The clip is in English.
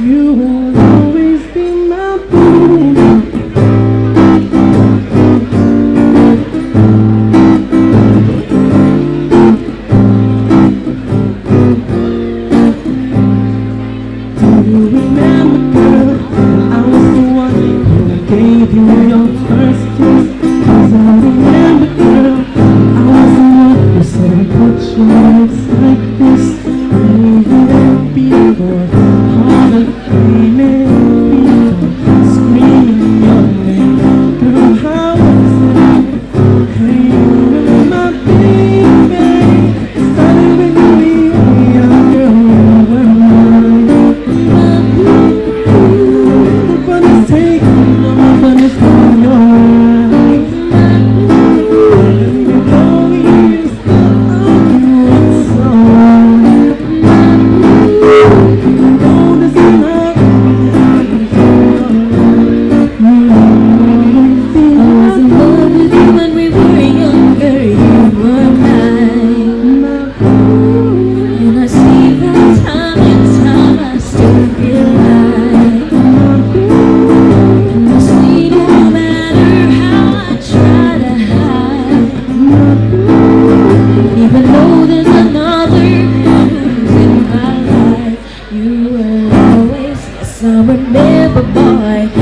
You will always be my boo. Do you remember, girl, I was the one who gave you your first kiss? 'Cause I remember, girl, I was the one who said put your lips like this. Maybe that before all the feeling, before screaming your name. Girl, how was it? Hey, you're my baby. Started with me, young girl, you were mine. The fun is taking, all the fun is from your eyes. And you know you used to argue with someone. You know this is not I was in love with you when we were younger, you were mine. And I see that time and time I still feel right. And I see no matter how I try to hide, even though there's another who's in my life, you will always, yes I remember, boy.